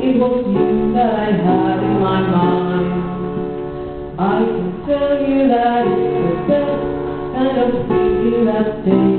it was you that I had in my mind. I can tell you that it's the best kind of feeling that day.